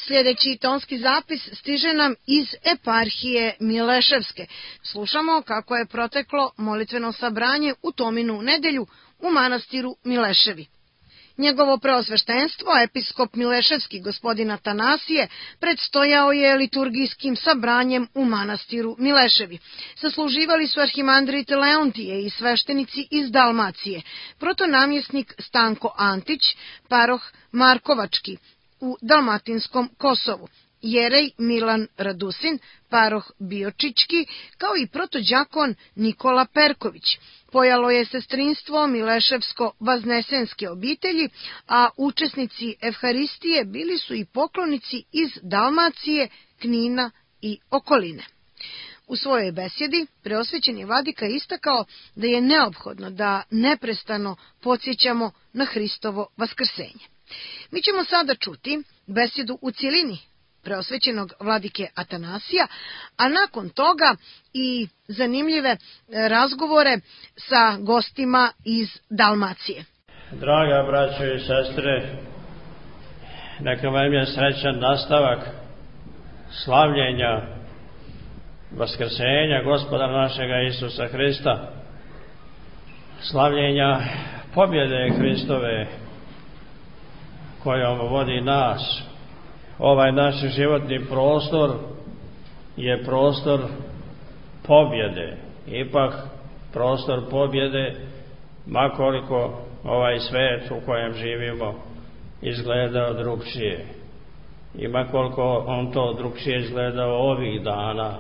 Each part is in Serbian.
Sljedeći tonski zapis stiže nam iz eparhije Mileševske. Slušamo kako je proteklo molitveno sabranje u Tominu nedelju u manastiru Mileševi. Njegovo preosveštenstvo, episkop Mileševski gospodin Atanasije, predstojao je liturgijskim sabranjem u manastiru Mileševi. Sasluživali su arhimandrit Leontije i sveštenici iz Dalmacije, protonamjesnik Stanko Antić, paroh Markovački u Dalmatinskom Kosovu, jerej Milan Radusin, paroh Biočički, kao i protođakon Nikola Perković. Pojalo je sestrinstvo Mileševsko-Vaznesenske obitelji, a učesnici Evharistije bili su i poklonici iz Dalmacije, Knina i okoline. U svojoj besjedi preosvećeni vladika istakao da je neophodno da neprestano podsjećamo na Hristovo vaskrsenje. Mi ćemo sada čuti besjedu u cjelini preosvećenog vladike Atanasija, a nakon toga i zanimljive razgovore sa gostima iz Dalmacije. Draga braćo i sestre, neka vam je srećan nastavak slavljenja vaskrsenja Gospoda našega Isusa Hrista, slavljenja pobjede Hristove kojom vodi nas. Ovaj naš životni prostor je prostor pobjede, ipak prostor pobjede, makoliko ovaj svet u kojem živimo izgledao drugčije i makoliko on to drugčije izgledao ovih dana,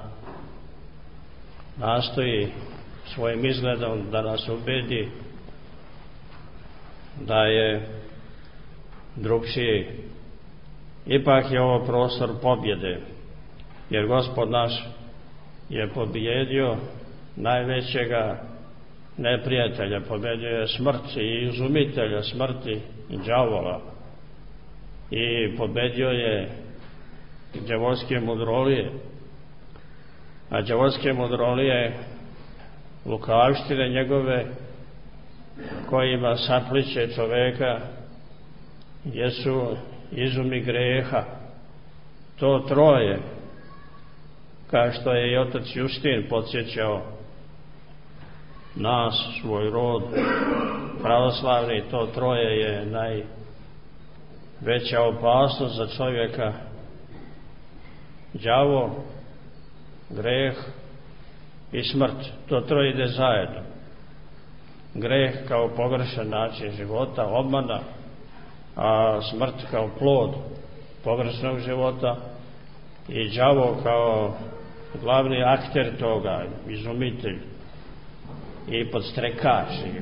nastoji svojim izgledom da nas ubedi da je drugčije. Ipak je ovo prostor pobjede, jer Gospod naš je pobjedio najvećega neprijatelja, pobjedio je smrt i izumitelja smrti i đavola, i pobjedio je đavolske mudrolije, a đavolske mudrolije, lukavštine njegove kojima sapliće čoveka, jesu izumi greha. To troje, kao što je i otac Justin podsjećao nas, svoj rod pravoslavni, to troje je najveća opasnost za čovjeka: đavo, greh i smrt. To troje ide zajedno. Greh kao pogrešan način života, obmana, a smrt kao plod pogrešnog života, i đavo kao glavni akter toga, izumitelj i podstrekač i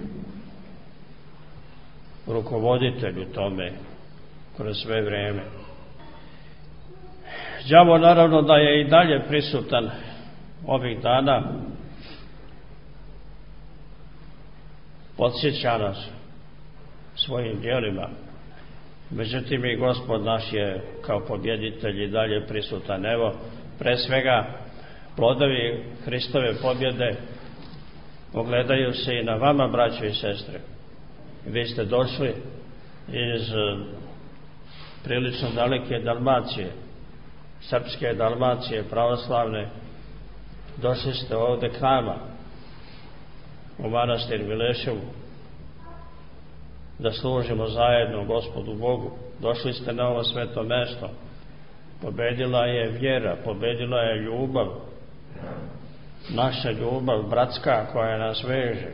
rukovoditelj u tome kroz sve vreme. Đavo naravno da je i dalje prisutan ovih dana, podsjeća nas svojim djelima. Međutim, i Gospod naš je kao pobjeditelj i dalje prisutan. Evo, pre svega, plodovi Hristove pobjede ogledaju se i na vama, braćo i sestre. Vi ste došli iz prilično daleke Dalmacije, srpske Dalmacije, pravoslavne. Došli ste ovde k nama, u manastir Mileševu, da služimo zajedno Gospodu Bogu. Došli ste na ovo sveto mesto. Pobedila je vjera, pobedila je ljubav, naša ljubav bratska koja nas veže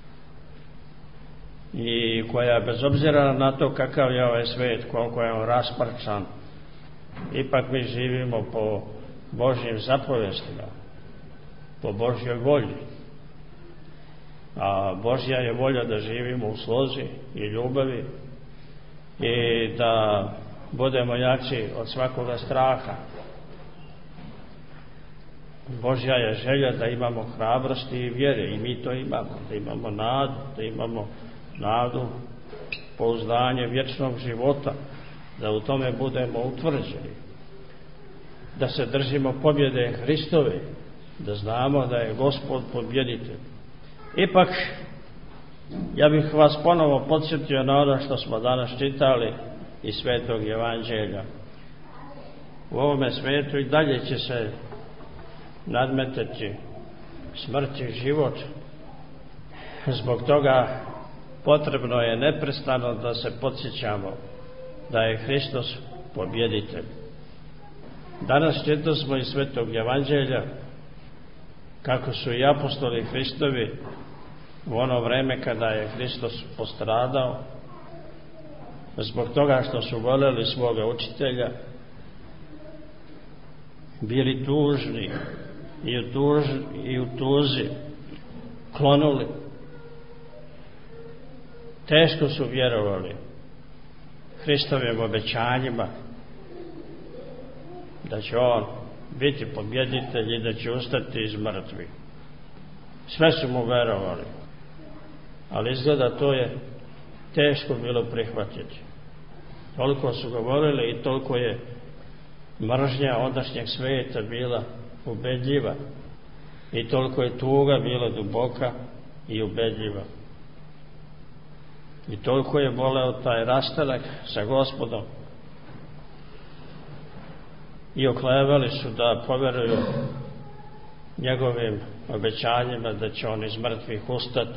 i koja, bez obzira na to kakav je ovaj svet, koliko je on rasparčan, ipak mi živimo po Božjim zapovestima, po Božjoj volji. A Božja je volja da živimo u slozi i ljubavi i da budemo jači od svakoga straha. Božja je želja da imamo hrabrosti i vjere, i mi to imamo, da imamo nadu, pouzdanje vječnog života, da u tome budemo utvrđeni, da se držimo pobjede Hristove, da znamo da je Gospod pobjeditelj. Ipak, ja bih vas ponovo podsjetio na ono što smo danas čitali iz Svetog Evanđelja. u ovome svijetu i dalje će se nadmetati smrt i život. Zbog toga potrebno je neprestano da se podsjećamo da je Hristos pobjeditelj. Danas čitali iz Svetog Evanđelja kako su i apostoli Hristovi u ono vreme kada je Hristos postradao, zbog toga što su voljeli svoga učitelja, bili tužni i u tuzi klonuli. Teško su vjerovali Hristovim obećanjima da će on biti pobjeditelj i da će ustati iz mrtvih. Sve su mu verovali, ali izgleda to je teško bilo prihvatiti. Toliko su govorili i toliko je mržnja ondašnjeg svijeta bila ubedljiva i toliko je tuga bila duboka i ubedljiva. I toliko je boleo taj rastanak sa Gospodom i oklevali su da poveruju njegovim obećanjima da će on iz mrtvih ustati.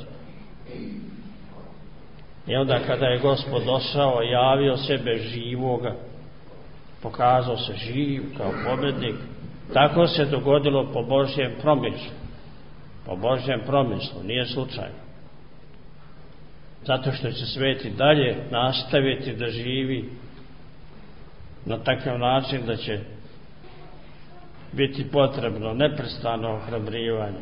I onda kada je Gospod došao, javio sebe živoga, pokazao se živ kao pobjednik, tako se dogodilo po Božjem promislu. Po Božjem promislu, nije slučajno. Zato što će svijet i dalje nastaviti da živi na takav način da će biti potrebno neprestano ohrabrivanje.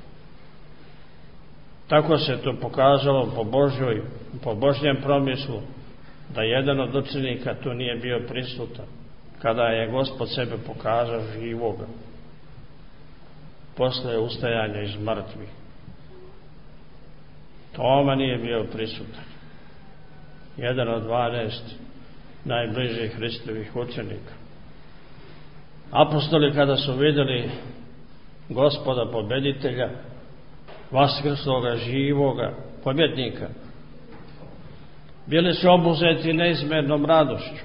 Tako se to pokazalo po Božjem promislu, da jedan od učenika tu nije bio prisutan kada je Gospod sebe pokazao živoga posle ustajanja iz mrtvih. Toma nije bio prisutan, jedan od 12 najbližih Hristovih učenika. Apostoli kada su vidjeli Gospoda pobjeditelja, vaskrsloga, živoga, pobjednika, bili su obuzeti neizmjernom radošću.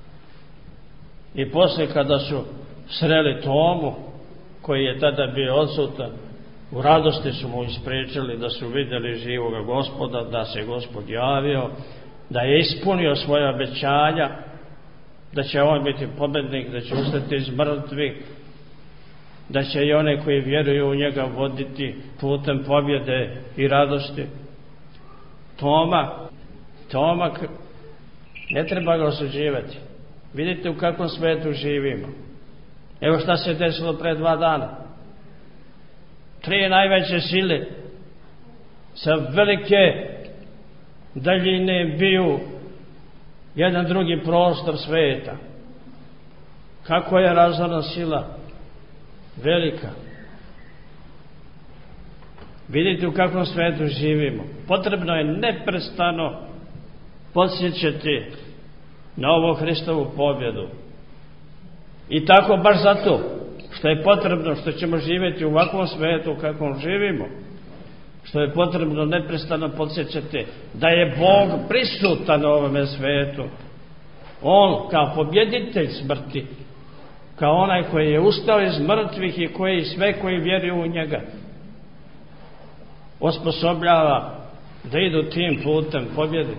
I poslije kada su sreli Tomu, koji je tada bio odsutan, u radosti su mu ispričali da su vidjeli živoga Gospoda, da se Gospod javio, da je ispunio svoje obećanja, da će on biti pobjednik, da će ustati iz mrtvih, da će i one koji vjeruju u njega voditi putem pobjede i radosti. Toma, ne treba ga osuđivati. Vidite u kakvom svijetu živimo. Evo šta se desilo pre 2 dana. 3 najveće sile sa velike daljine biju jedan drugi prostor svijeta. Kako je razorna sila velika. Vidite u kakvom svijetu živimo. Potrebno je neprestano podsjećati na ovu Hristovu pobjedu. I tako baš zato što je potrebno, što ćemo živjeti u ovakvom svijetu u kakvom živimo, što je potrebno neprestano podsjećati da je Bog prisutan u ovome svijetu. On kao pobjeditelj smrti, kao onaj koji je ustao iz mrtvih i koji sve koji vjeruju u njega osposobljava da idu tim putem pobjede.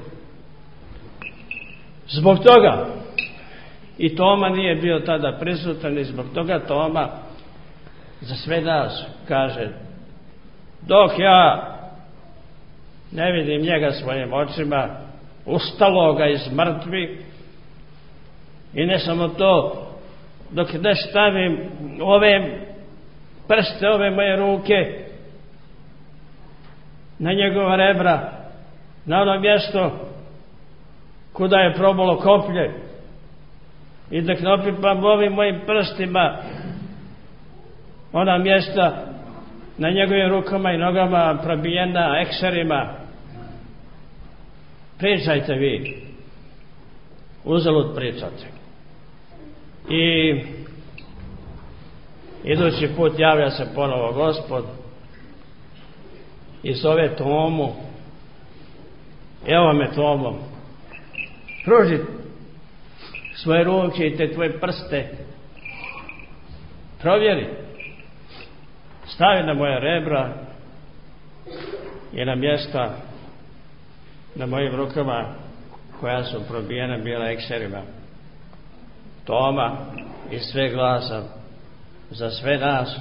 Zbog toga i Toma nije bio tada prisutan i zbog toga Toma za sve nas kaže: dok ja ne vidim njega svojim očima, ustaloga iz mrtvih, i ne samo to, dok ne stavim ove prste, ove moje ruke na njegova rebra, na ono mjesto kuda je probalo koplje, i dok ne opipam ovim mojim prstima ona mjesta na njegovim rukama i nogama probijena ekserima, pričajte vi, uzalud pričate. I idući put javlja se ponovo Gospod i zove Tomu: evo me, Tomo, pruži svoje ruke i te tvoje prste Provjeri. Stavi na moje rebra i na mjesta na mojim rukama koja su probijena bila ekserima. Toma i sve glasa za sve nas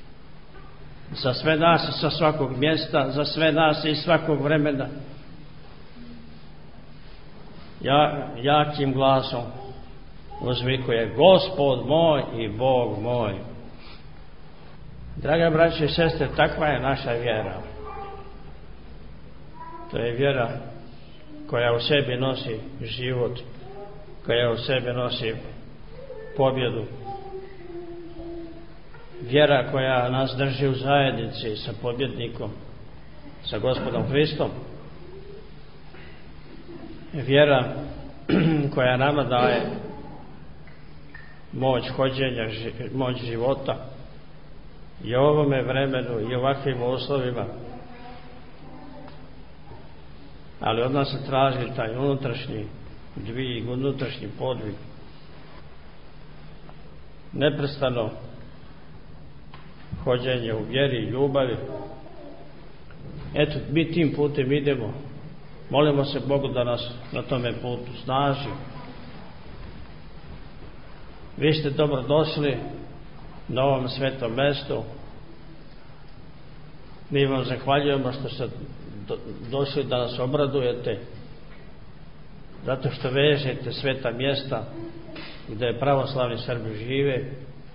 i sa svakog mjesta, za sve nas i svakog vremena. Jakim glasom uzvikuje: Gospod moj i Bog moj. Draga braće i sestre, takva je naša vjera. To je vjera koja u sebi nosi život, koja u sebi nosi pobjedu. Vjera koja nas drži u zajednici sa pobjednikom, sa Gospodom Hristom. Vjera koja nama daje moć hođenja, moć života i u ovome vremenu i ovakvim uslovima. Ali od nas se traži taj unutrašnji dvig, unutrašnji podvig. Neprestano hođenje u vjeri i ljubavi. Eto, mi tim putem idemo. Molimo se Bogu da nas na tome putu snaži. Vi ste dobro došli na ovom svetom mjestu. Mi vam zahvaljujemo što ste došli da nas obradujete, zato što vežete sveta mjesta gdje pravoslavni Srbi žive.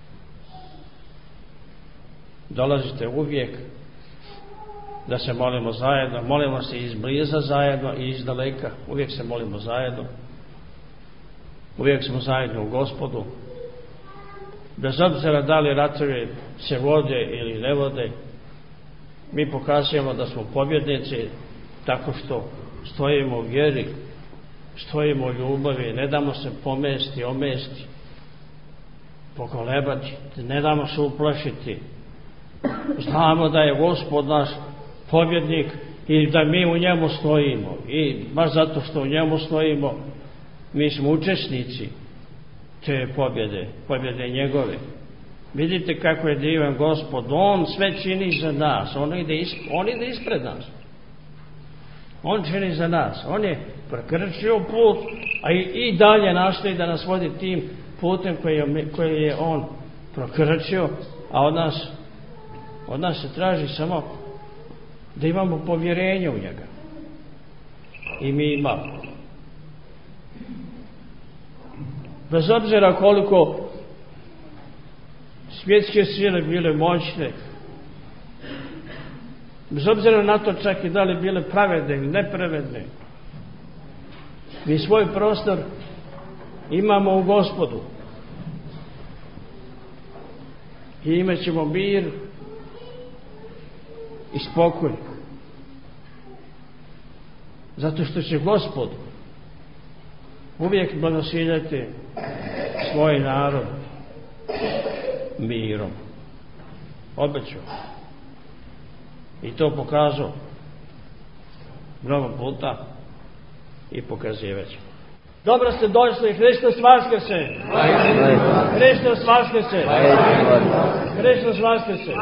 Dolazite uvijek da se molimo zajedno. Molimo se izbliza zajedno i iz daleka. Uvijek se molimo zajedno. Uvijek smo zajedno u Gospodu. Bez obzira da li ratovi se vode ili ne vode, mi pokazujemo da smo pobjednici tako što stojimo u vjeri, stojimo u ljubavi, ne damo se pomesti, omesti, pokolebati, ne damo se uplašiti. Znamo da je Gospod naš pobjednik i da mi u njemu stojimo. I baš zato što u njemu stojimo, mi smo učesnici te pobjede njegove. Vidite kako je divan Gospod, on sve čini za nas, on ide ispred nas. On čini za nas, on je prekrčio put, a i dalje nastoji da nas vodi tim putem koji je on prekrčio, a od nas se traži samo da imamo povjerenje u njega. I mi imamo. Bez obzira koliko svjetske sile bile moćne, bez obzira na to čak i da li bile pravedne ili nepravedne, mi svoj prostor imamo u Gospodu. I imat ćemo mir i spokoj. Zato što će Gospod uvijek blagosiljati svoj narod mirom. Obećao. I to pokazao mnogo puta i pokazivaće. Dobro ste došli, Hristos vaskrse! Hristos vaskrse! Hristos vaskrse!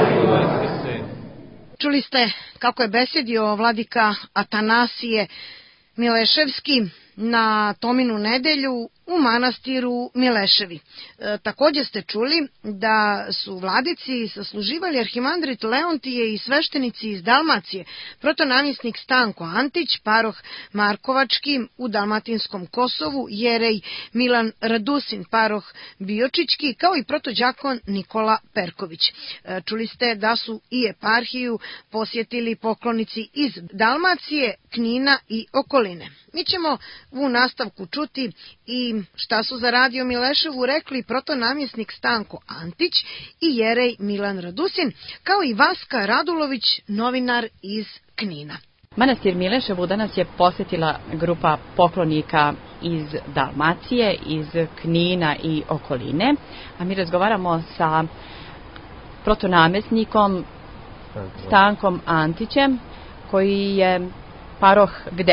Čuli ste kako je besedio vladika Atanasije Mileševski na Tominu nedelju u manastiru Mileševi. Također ste čuli da su vladici sasluživali arhimandrit Leontije i sveštenici iz Dalmacije, protonamjesnik Stanko Antić, paroh Markovački u Dalmatinskom Kosovu, jerej Milan Radusin, paroh Biočićki, kao i protođakon Nikola Perković. Čuli ste da su i eparhiju posjetili poklonici iz Dalmacije, Knina i okoline. Mi ćemo u nastavku čuti i šta su za Radio Mileševu rekli protonamjesnik Stanko Antić i jerej Milan Radusin, kao i Vaska Radulović, novinar iz Knina. Manastir Mileševu danas je posjetila grupa poklonika iz Dalmacije, iz Knina i okoline, a mi razgovaramo sa protonamjesnikom Stankom Antićem, koji je paroh gde?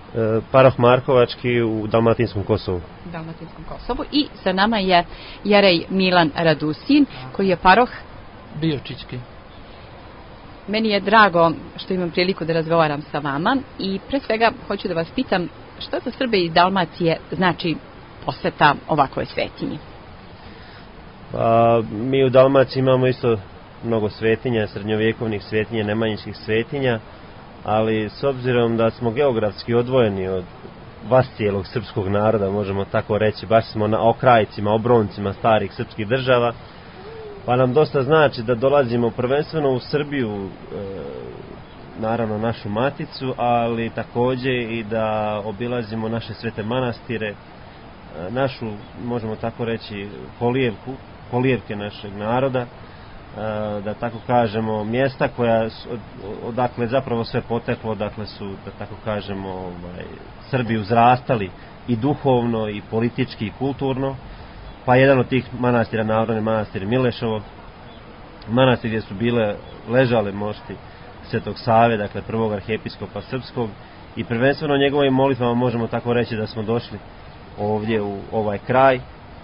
paroh Markovački u Dalmatinskom Kosovu. I sa nama je Jerej Milan Radusin, koji je paroh Biočićki. Meni je drago što imam priliku da razgovaram sa vama i pre svega hoću da vas pitam šta za Srbe iz Dalmacije znači poseta ovakvoj svetinji? Pa, mi u Dalmaciji imamo isto mnogo svetinja, srednjovjekovnih svetinja, nemanjičkih svetinja, ali s obzirom da smo geografski odvojeni od cijelog srpskog naroda, možemo tako reći, baš smo na okrajcima, obroncima starih srpskih država, pa nam dosta znači da dolazimo prvenstveno u Srbiju, naravno našu maticu, ali također i da obilazimo naše svete manastire, našu, možemo tako reći, kolijevke našeg naroda, da tako kažemo, mjesta koja, odakle zapravo sve poteklo, odakle su, da tako kažemo, Srbi uzrastali i duhovno, i politički, i kulturno. Pa jedan od tih manastira, naravno, manastir Milešovo, manastir gdje su ležale mošti Svetog Save, dakle prvog arhijepiskopa srpskog, i prvenstveno njegovim molitvama možemo tako reći da smo došli ovdje u ovaj kraj.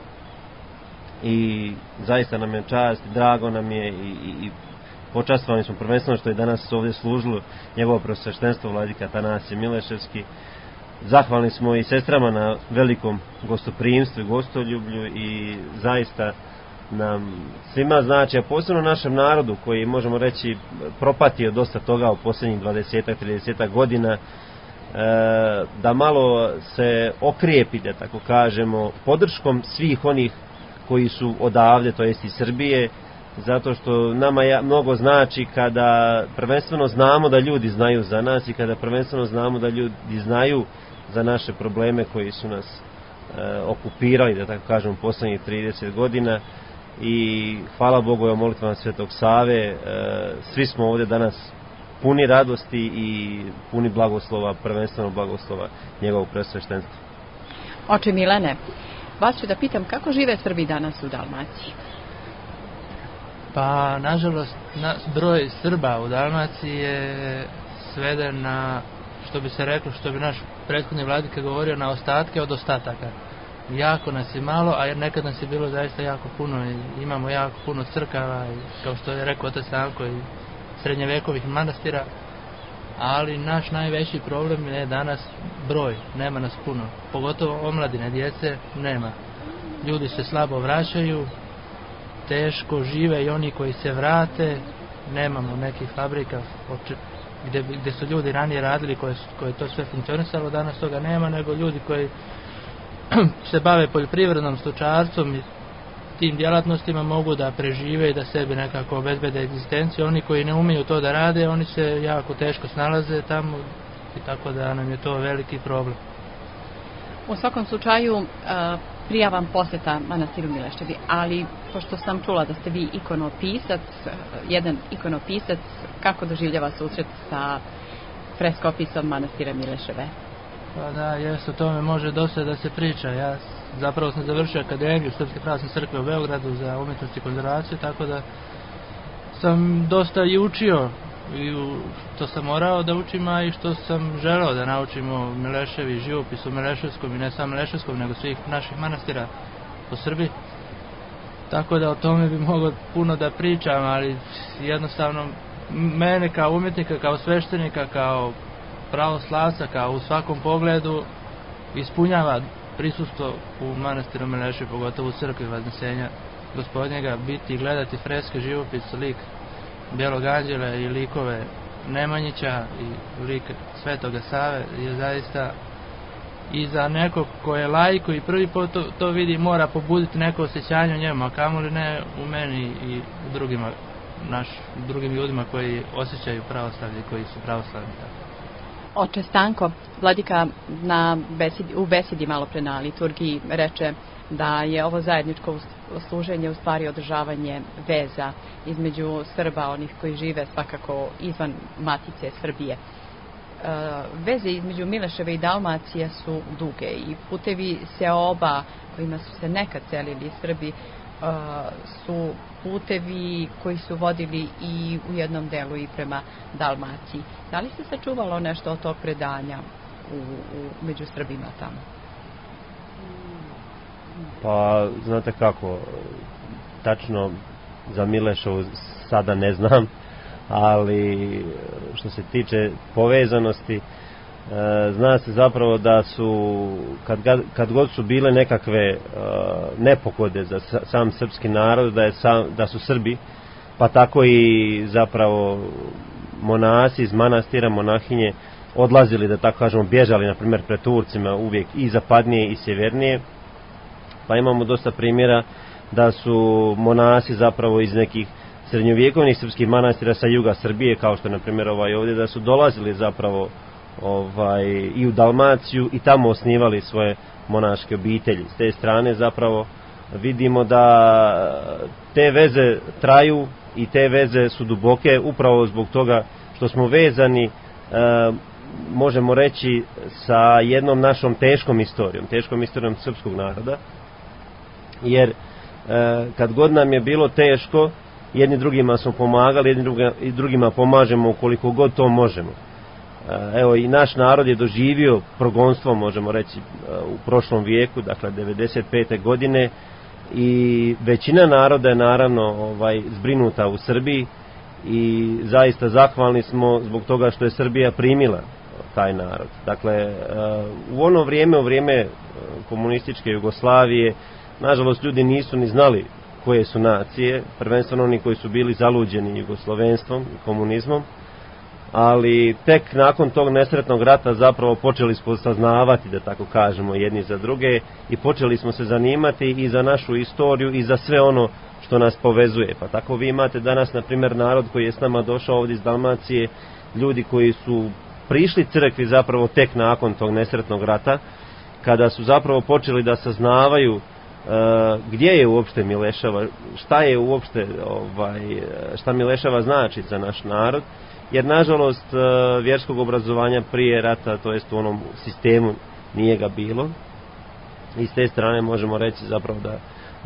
I zaista nam je čast, drago nam je i počastvovani smo prvenstveno što je danas ovdje služilo njegovo preosveštenstvo vladika Atanasije Mileševski. Zahvalni smo i sestrama na velikom gostoprimstvu i gostoljublju i zaista nam svima znači, a posebno našem narodu koji, možemo reći, propatio dosta toga u posljednjih 20-30 godina, da malo se okrijepi, da tako kažemo, podrškom svih onih koji su odavde, to jest iz Srbije, zato što nama mnogo znači kada prvenstveno znamo da ljudi znaju za nas i kada prvenstveno znamo da ljudi znaju za naše probleme koji su nas okupirali, da tako kažemo, posljednjih 30 godina. I hvala Bogu i molitvama Svetog Save, svi smo ovdje danas puni radosti i puni blagoslova, prvenstveno blagoslova njegovog preosveštenstva. Oče Milane, vas ću da pitam kako žive Srbi danas u Dalmaciji? Pa, nažalost, broj Srba u Dalmaciji je sveden na, što bi se reklo, što bi naš prethodni vladika govorio, na ostatke od ostataka. Jako nas je malo, a nekad nas je bilo zaista jako puno i imamo jako puno crkava, i, kao što je rekao otac Stanko, i srednjevekovih manastira, ali naš najveći problem je danas broj, nema nas puno, pogotovo omladine, djece nema. Ljudi se slabo vraćaju, teško žive i oni koji se vrate, nemamo nekih fabrika gdje su ljudi ranije radili, koje to sve funkcionisalo, danas toga nema, nego ljudi koji se bave poljoprivrednom, stočarstvom i tim djelatnostima mogu da prežive i da sebi nekako obezbede egzistenciju. Oni koji ne umiju to da rade, oni se jako teško snalaze tamo i tako da nam je to veliki problem. U svakom slučaju prijavam posjeta manastiru Mileševi, ali pošto sam čula da ste vi ikonopisac, jedan ikonopisac, kako doživljava susret sa freskopisom manastira Mileševe? Pa da, jest, o tome može dosta da se priča. Ja zapravo sam završio akademiju Srpske pravoslavne crkve u Beogradu za umjetnost i konzervaciju, tako da sam dosta i učio i što sam morao da učim, a i što sam želeo da naučim o Mileševi, živopisu Mileševskom i ne samo Mileševskom, nego svih naših manastira po Srbiji. Tako da o tome bi mogao puno da pričam, ali jednostavno mene kao umjetnika, kao sveštenika, kao pravoslavca, kao u svakom pogledu ispunjava prisustvo u manastiru Mileševi, pogotovo u crkvi Vaznesenja Gospodnjega, biti i gledati freske, živopis, lik Bijelog anđela i likove Nemanjića i lik Svetoga Save je zaista i za nekog ko je laik i prvi put to vidi, mora pobuditi neko osjećanje u njemu, a kamoli ne u meni i u drugim ljudima koji osjećaju pravoslavlje, koji su pravoslavni. Oče Stanko, vladika u besedi malo pre na liturgiji reče da je ovo zajedničko služenje u stvari održavanje veza između Srba, onih koji žive svakako izvan matice Srbije. Veze između Mileševe i Dalmacije su duge i putevi Seoba kojima su se nekad selili Srbi su putevi koji su vodili i u jednom delu i prema Dalmaciji. Da li se sačuvalo nešto od tog predanja među Srbima tamo? Pa, znate kako, tačno za Mileševu sada ne znam, ali što se tiče povezanosti, zna se zapravo da su, kad god su bile nekakve nepogode za sam srpski narod, da su Srbi, pa tako i zapravo monasi iz manastira, monahinje, odlazili, da tako kažemo, bježali, na primjer, pred Turcima uvijek i zapadnije i sjevernije. Pa imamo dosta primjera da su monasi zapravo iz nekih srednjovjekovnih srpskih manastira sa juga Srbije, kao što je na primjer ovdje, da su dolazili zapravo i u Dalmaciju i tamo osnivali svoje monaške obitelji. S te strane zapravo vidimo da te veze traju i te veze su duboke upravo zbog toga što smo vezani, možemo reći, sa jednom našom teškom istorijom srpskog naroda, jer kad god nam je bilo teško, jedni drugima smo pomagali, jedni drugima pomažemo ukoliko god to možemo. Evo, i naš narod je doživio progonstvo, možemo reći, u prošlom vijeku, dakle 95. godine, i većina naroda je naravno zbrinuta u Srbiji i zaista zahvalni smo zbog toga što je Srbija primila taj narod. Dakle, u ono vrijeme, u vrijeme komunističke Jugoslavije, nažalost, ljudi nisu ni znali koje su nacije, prvenstveno oni koji su bili zaluđeni jugoslovenstvom i komunizmom, ali tek nakon tog nesretnog rata zapravo počeli smo saznavati, da tako kažemo, jedni za druge, i počeli smo se zanimati i za našu istoriju i za sve ono što nas povezuje. Pa tako vi imate danas, na primjer, narod koji je s nama došao ovdje iz Dalmacije, ljudi koji su prišli crkvi zapravo tek nakon tog nesretnog rata, kada su zapravo počeli da saznavaju gdje je uopšte Mileševa, šta je uopšte, šta Mileševa znači za naš narod, jer nažalost vjerskog obrazovanja prije rata, to jest u onom sistemu, nije ga bilo. I s te strane možemo reći zapravo da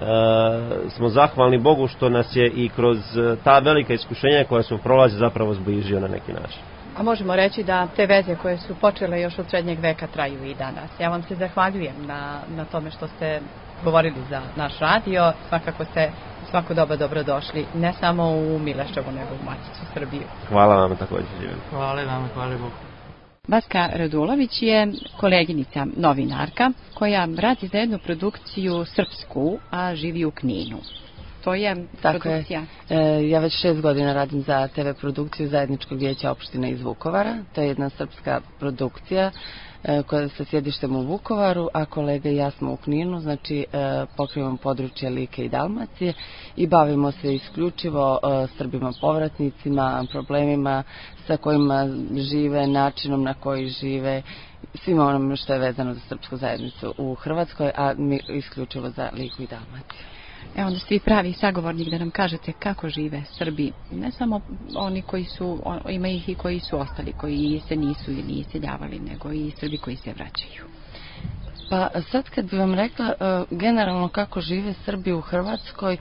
smo zahvalni Bogu što nas je i kroz ta velika iskušenja koja smo prolazili zapravo zbližio na neki način. A možemo reći da te veze koje su počele još od srednjeg veka traju i danas. Ja vam se zahvaljujem na tome što ste govorili za naš radio. Svakako ste svako doba dobrodošli, ne samo u Mileševu, nego u Maticu Srbiju. Hvala vam također. Hvala vam, hvala Bogu. Vaska Radulović je koleginica, novinarka, koja radi za jednu produkciju srpsku, a živi u Kninu. To je produkcija? Ja već 6 godina radim za TV produkciju Zajedničkog vijeća opštine iz Vukovara. To je jedna srpska produkcija koja sa sjedištem u Vukovaru, a kolega i ja smo u Kninu, znači pokrivamo područje Like i Dalmacije i bavimo se isključivo Srbima povratnicima, problemima sa kojima žive, načinom na koji žive, svima onom što je vezano za srpsku zajednicu u Hrvatskoj, a mi isključivo za Liku i Dalmaciju. Evo onda ste vi pravi sagovornik da nam kažete kako žive Srbi, ne samo oni koji su, ima ih i koji su ostali, koji se nisu ili iseljavali, nego i Srbi koji se vraćaju. Pa sad kad bi vam rekla generalno kako žive Srbi u Hrvatskoj,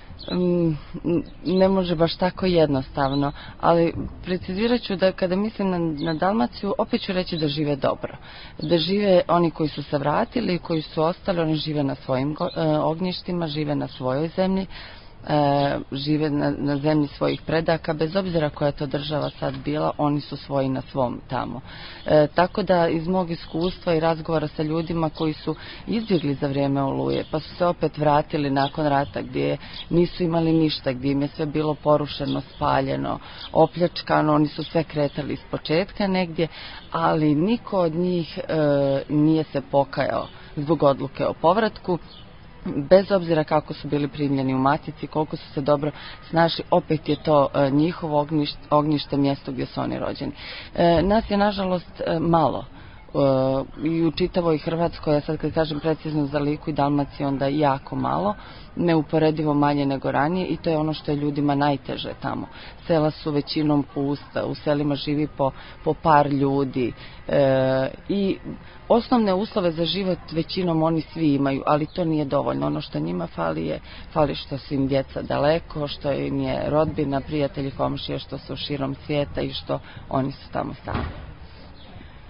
ne može baš tako jednostavno, ali precizirat ću da kada mislim na Dalmaciju, opet ću reći da žive dobro. Da žive oni koji su se vratili, koji su ostali, oni žive na svojim ognjištima, žive na svojoj zemlji, žive na zemlji svojih predaka, bez obzira koja je to država sad bila, oni su svoji na svom tamo. Tako da iz mog iskustva i razgovora sa ljudima koji su izbjegli za vrijeme Oluje, pa su se opet vratili nakon rata gdje nisu imali ništa, gdje im je sve bilo porušeno, spaljeno, opljačkano, oni su sve kretali iz početka negdje, ali niko od njih nije se pokajao zbog odluke o povratku. Bez obzira kako su bili primljeni u Matici, koliko su se dobro snašli, opet je to njihovo ognjište, mjesto gdje su oni rođeni. Nas je nažalost malo i u čitavoj Hrvatskoj, ja sad kad kažem precizno za Liku i Dalmaciju, onda jako malo, neuporedivo manje nego ranije, i to je ono što je ljudima najteže tamo. Sela su većinom pusta, u selima živi po par ljudi i osnovne uslove za život većinom oni svi imaju, ali to nije dovoljno. Ono što njima fali što su im djeca daleko, što im je rodbina, prijatelji, komšije, što su širom svijeta i što oni su tamo sami.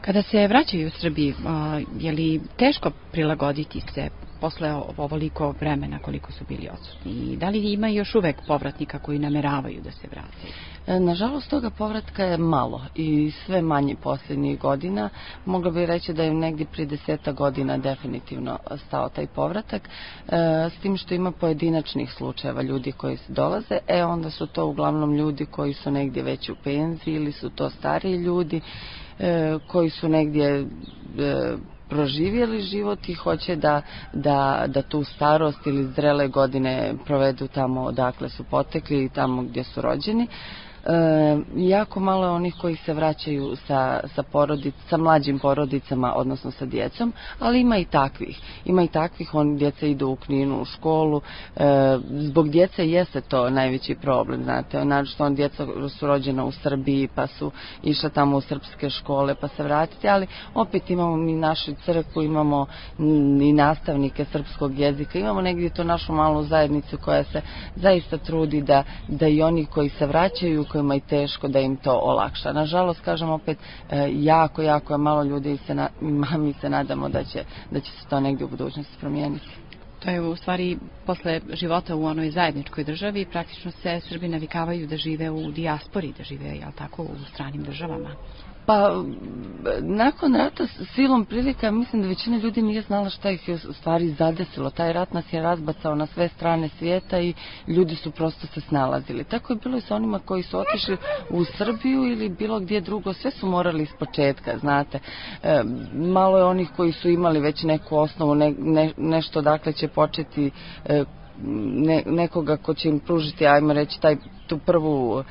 Kada se vraćaju u Srbiji, je li teško prilagoditi se posle ovoliko vremena koliko su bili odsutni? I da li ima još uvek povratnika koji nameravaju da se vrate? Nažalost, toga povratka je malo i sve manje posljednjih godina. Mogla bih reći da je negdje prije 10 godina definitivno stao taj povratak, s tim što ima pojedinačnih slučajeva ljudi koji se dolaze, onda su to uglavnom ljudi koji su negdje već u penziji ili su to stariji ljudi koji su negdje proživjeli život i hoće da tu starost ili zrele godine provedu tamo odakle su potekli i tamo gdje su rođeni. Jako malo je onih koji se vraćaju sa mlađim porodicama, odnosno sa djecom, ali ima i takvih. Djeca idu u Kninu u školu. Zbog djece jeste to najveći problem, znate, naročito djeca su rođena u Srbiji pa su išla tamo u srpske škole pa se vratiti, ali opet imamo mi našu crkvu, imamo i nastavnike srpskog jezika, imamo negdje to našu malu zajednicu koja se zaista trudi da i oni koji se vraćaju, kojima je teško, da im to olakša. Nažalost, kažem opet, jako je malo ljudi i mi se nadamo da će se to negdje u budućnosti promijeniti. To je u stvari posle života u onoj zajedničkoj državi, praktično se Srbi navikavaju da žive u dijaspori, da žive, jel tako, u stranim državama. Pa, nakon rata silom prilika, mislim da većina ljudi nije znala šta ih je u stvari zadesilo. Taj rat nas je razbacao na sve strane svijeta i ljudi su prosto se snalazili. Tako je bilo i sa onima koji su otišli u Srbiju ili bilo gdje drugo, sve su morali ispočetka, znate. Malo je onih koji su imali već neku osnovu, nešto dakle će početi, nekoga ko će im pružiti, ajmo reći, tu prvu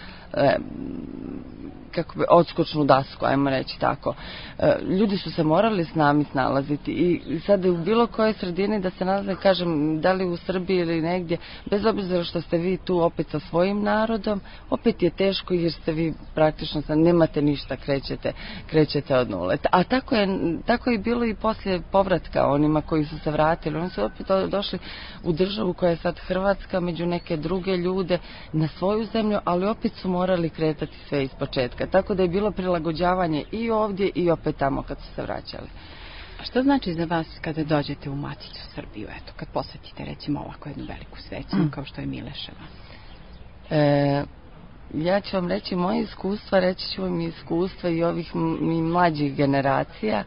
odskočnu dasku, ajmo reći tako. Ljudi su se morali s nami snalaziti i sad u bilo kojoj sredini da se nalaze, kažem, da li u Srbiji ili negdje, bez obzira što ste vi tu opet sa svojim narodom, opet je teško jer ste vi praktično nemate ništa, krećete od nule. A tako je bilo i poslije povratka onima koji su se vratili. Oni su opet došli u državu koja je sad Hrvatska, među neke druge ljude, na svoju zemlju, ali opet su morali kretati sve iz početka. Tako da je bilo prilagođavanje i ovdje i opet tamo kad su se vraćali. A što znači za vas kada dođete u maticu Srbiju, eto, kad posjetite recimo ovako jednu veliku svećinu kao što je Mileševa? Ja ću vam reći moje iskustva, reći ću vam iskustva i ovih mlađih generacija.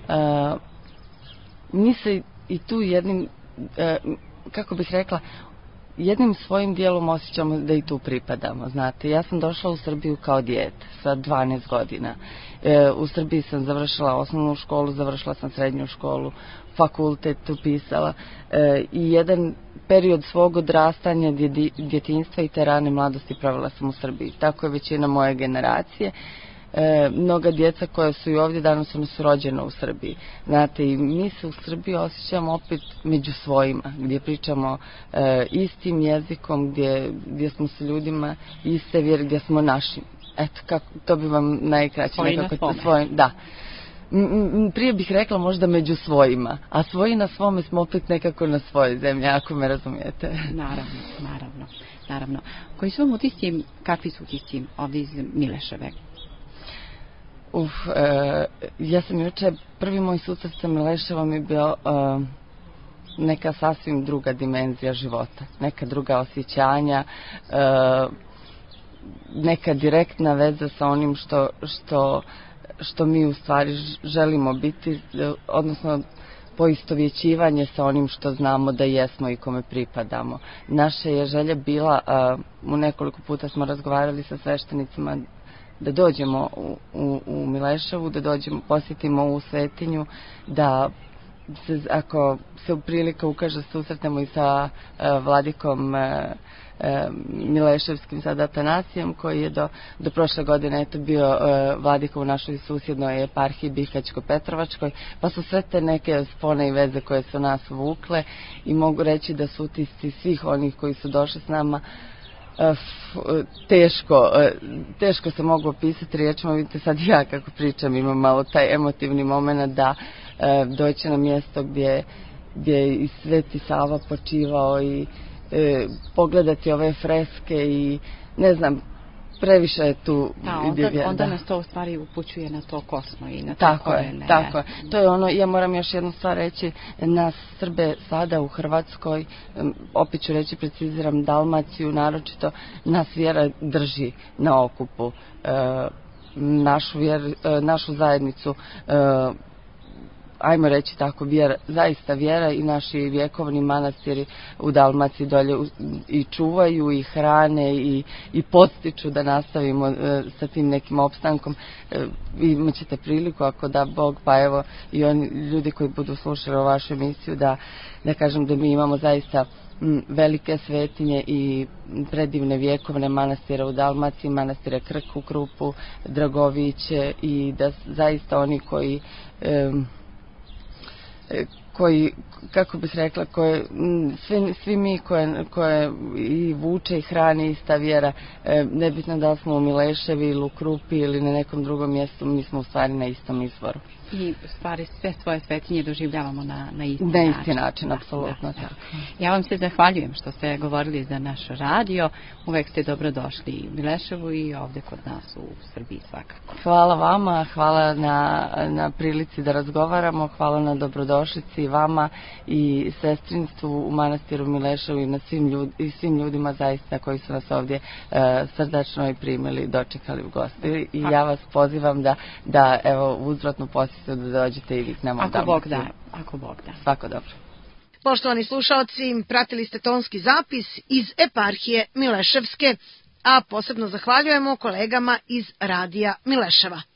Mi se i tu jednim, kako bih rekla, jednim svojim dijelom osjećamo da i tu pripadamo, znate. Ja sam došla u Srbiju kao dijete sa 12 godina. U Srbiji sam završila osnovnu školu, završila sam srednju školu, fakultet upisala i jedan period svog odrastanja, djetinjstva i te rane mladosti provela sam u Srbiji. Tako je većina moje generacije. Mnoga djeca koja su i ovdje danas su rođena u Srbiji. Znate, i mi se u Srbiji osjećamo opet među svojima, gdje pričamo istim jezikom, gdje smo sa ljudima iste vjere, gdje smo naši. Eto, to bi vam najkraće nekako svojim. Da. Prije bih rekla možda među svojima, a svoji na svome smo opet nekako na svojoj zemlji, ako me razumijete. Naravno. Koji su vam utisci, kakvi su utisci ovdje iz Mileševe? Ja sam juče, prvi moj susret sa Mileševom je bio neka sasvim druga dimenzija života, neka druga osjećanja, neka direktna veza sa onim što mi u stvari želimo biti, odnosno poistovjećivanje sa onim što znamo da jesmo i kome pripadamo. Naša je želja bila, u nekoliko puta smo razgovarali sa sveštenicima, da dođemo u Mileševu, da dođemo, posjetimo ovu svetinju, da se, ako se u prilika ukaže, susretnemo i sa vladikom Mileševskim, sada Atanasijom, koji je do prošle godine bio vladika u našoj susjednoj eparhiji Bihaćko-Petrovačkoj, pa su sve te neke spone i veze koje su nas vukle i mogu reći da su utisci svih onih koji su došli s nama teško se mogu opisati riječima. Vidite sad ja kako pričam, imam malo taj emotivni moment da doći na mjesto gdje je i Sveti Sava počivao i pogledati ove freske i ne znam, previše je tu onda nas to u stvari upućuje na to kosmo i na tako je. To je ono, ja moram još jednu stvar reći, nas Srbe sada u Hrvatskoj, opet ću reći, preciziram Dalmaciju naročito, nas vjera drži na okupu, našu zajednicu, ajmo reći tako, zaista vjera i naši vjekovni manastiri u Dalmaciji dolje i čuvaju i hrane i podstiču da nastavimo sa tim nekim opstankom. Imat ćete priliku, ako da Bog, pa evo i oni ljudi koji budu slušali o vašu emisiju, da kažem da mi imamo zaista velike svetinje i predivne vjekovne manastire u Dalmaciji, manastire Krk u Krupu, Dragoviće, i da zaista oni koji kako bih rekla, svi mi koje i vuče i hrani ista vjera, nebitno da li smo u Mileševi ili u Krupi ili na nekom drugom mjestu, mi smo u stvari na istom izvoru. I u stvari sve svoje svetinje doživljavamo na isti način. Na isti način, apsolutno. Ja vam se zahvaljujem što ste govorili za naš radio. Uvek ste dobrodošli u Mileševu i ovdje kod nas u Srbiji svakako. Hvala vama, hvala na prilici da razgovaramo, hvala na dobrodošlici vama i sestrinstvu u manastiru Mileševu i svim ljudima zaista koji su nas ovdje srdačno i primili, dočekali u gosti. I ja vas pozivam da evo uzvratnu posjetu da dođete i vi k nama u Dalmaciju. Ako Bog da. Svako dobro. Poštovani slušaoci, pratili ste tonski zapis iz eparhije Mileševske, a posebno zahvaljujemo kolegama iz radija Mileševa.